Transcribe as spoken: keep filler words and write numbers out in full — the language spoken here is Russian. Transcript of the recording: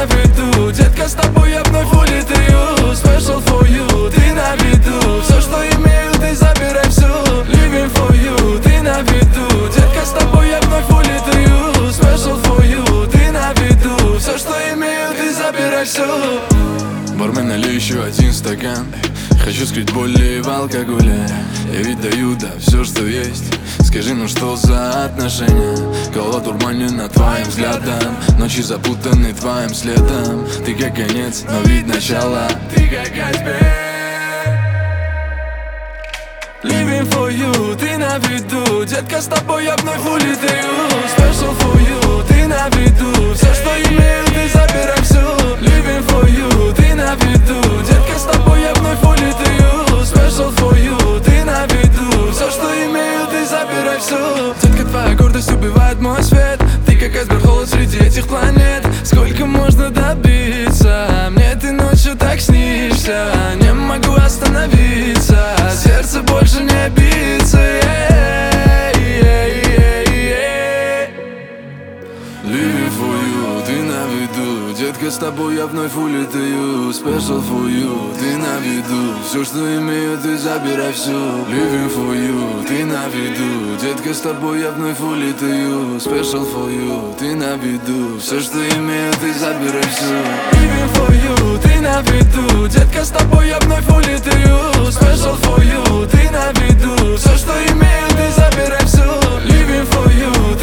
на виду. Детка, с тобой я вновь улетаю. Special for you, ты на виду. Все, что имею, ты забирай все. Living for you, ты на виду. Детка, с тобой я вновь улетаю. Special for you, ты на виду. Все, что имею, ты забирай все. Бармен, налей еще один стакан. Хочу скрыть боли в алкоголе. Я ведь даю, да, все, что есть. Скажи, ну что за отношения? Голова дурманена твоим взглядом. Ночи запутаны твоим следом. Ты как конец, но ведь начало. Ты как айсберг. Living for you, ты на виду. Детка, с тобой я вновь улетаю. Special for you, ты на виду. Все, что имею, ты забирай все. Living for you, ты на виду. Детка, с тобой я вновь улетаю. Special for you, ты на виду. Все, что имею, ты забирай все. Детка, твоя гордость убивает мой свет. Ты как айсберг, холод среди этих планет. Сколько можно добиться? Мне ты ночью так снишься. Не могу остановиться. Сердце больше не бьется. Living for you, ты на виду. Детка, с тобой я вновь улетаю. Special for you, ты на виду. Все, что имею, ты забирай все. Living for you, ты на виду. Детка, с тобой я вновь улетаю. Special for you, ты на виду. Все, что имею, ты забирай все. Living for you, ты на виду. Детка, с тобой я вновь улетаю. Special for you, ты на виду. Все, что имею, ты забирай все. Living for you,